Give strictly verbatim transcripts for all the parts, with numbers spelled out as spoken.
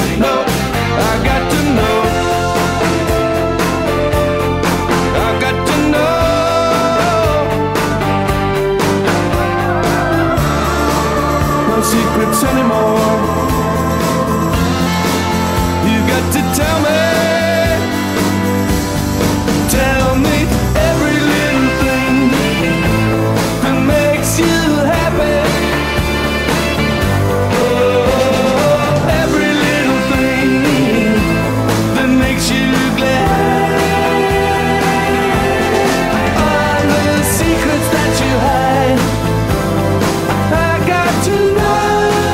No, I got to know. I got to know. No secrets anymore. You got to tell me. Tell me every little thing that makes you happy. Oh, every little thing that makes you glad. All the secrets that you hide, I got to know.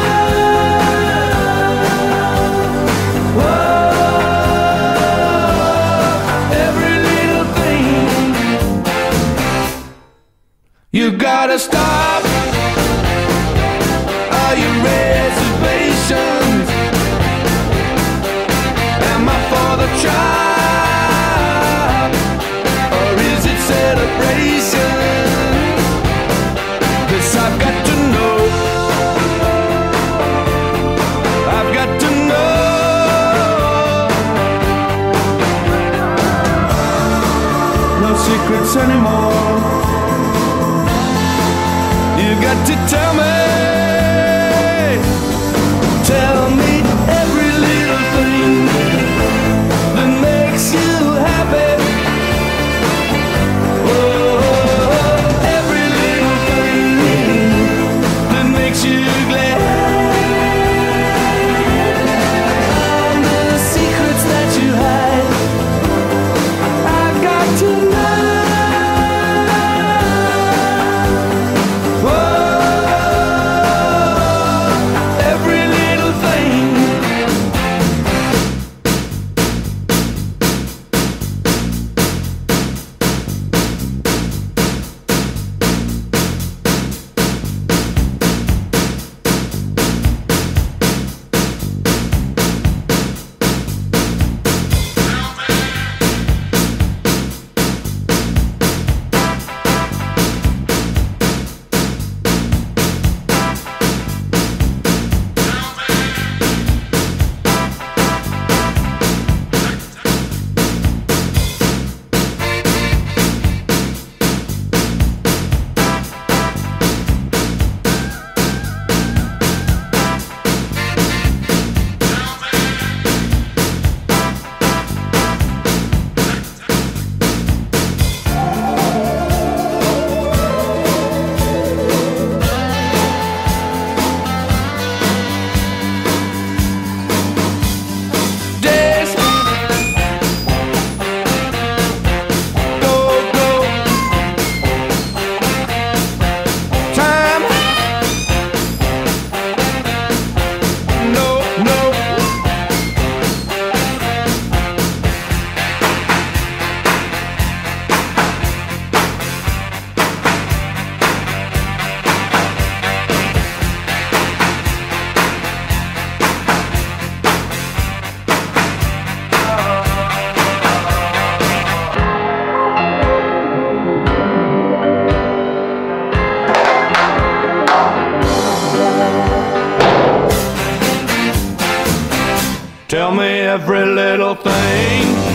Whoa, every little thing. You gotta stop all your reservations. Am I for the tribe, or is it celebration? 'Cause I've got to know. I've got to know. No secrets anymore. You got to tell me. Tell me every little thing that makes you happy. Oh, every little thing that makes you glad. All the secrets that you hide, I've got to know. Tell me every little thing